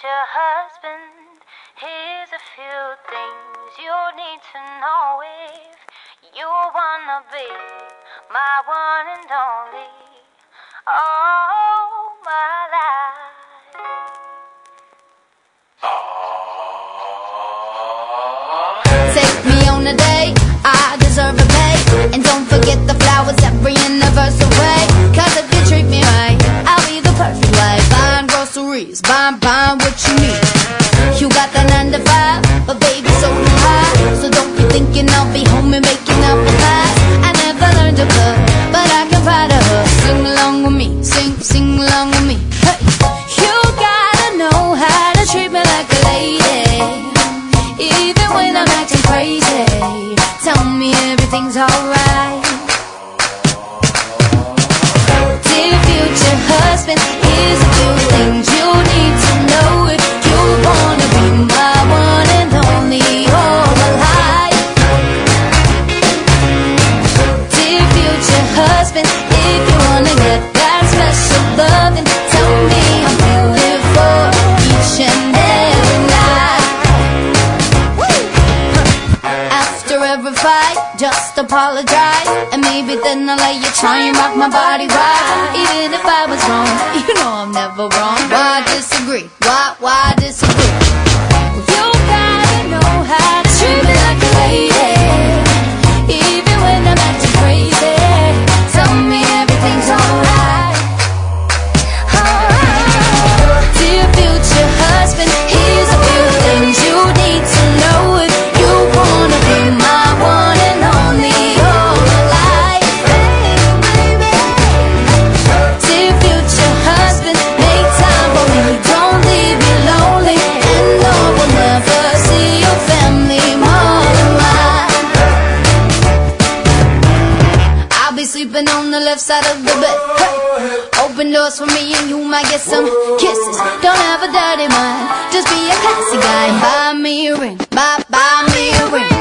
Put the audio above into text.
future husband, here's a few things you need to know if you wanna be my one and only, all my life. Take me on a date, I deserve a pay. And don't forget the flowers every anniversary. Cause if you treat me right, I'll be the perfect wife. Buying groceries, buying what you need. You got the 9 to 5, but baby so do I. So don't be thinking I'll be home and making apple pies. I never learned to cook, but I can pie to her. Sing along with me, sing along with me. Hey, you gotta know how to treat me like a lady, even when I'm acting crazy. Tell me everything's alright. Dear future husband, here's a few things you need to know if you wanna be my one and only, all my life. Dear future husband, if you wanna get that special loving, tell me I'm beautiful each and every night. After every fight, just apologize, and maybe then I'll let you try and rock my body right. Even if I was wrong, you know I'm never wrong. Why disagree? Why disagree? You gotta know how to treat me like a lady, even when I'm acting crazy. Tell me everything's alright. Dear future husband, here's a few things you need to know if you wanna be my one and only, all my life. Dear future husband, make time for me, don't leave me lonely, and no one never see your family more than mine. I'll be sleeping on the left side of the bed. Hey, open doors for me and you might get some kisses. Don't have a dirty mind, just be a classy guy. Buy me a ring, buy me a ring.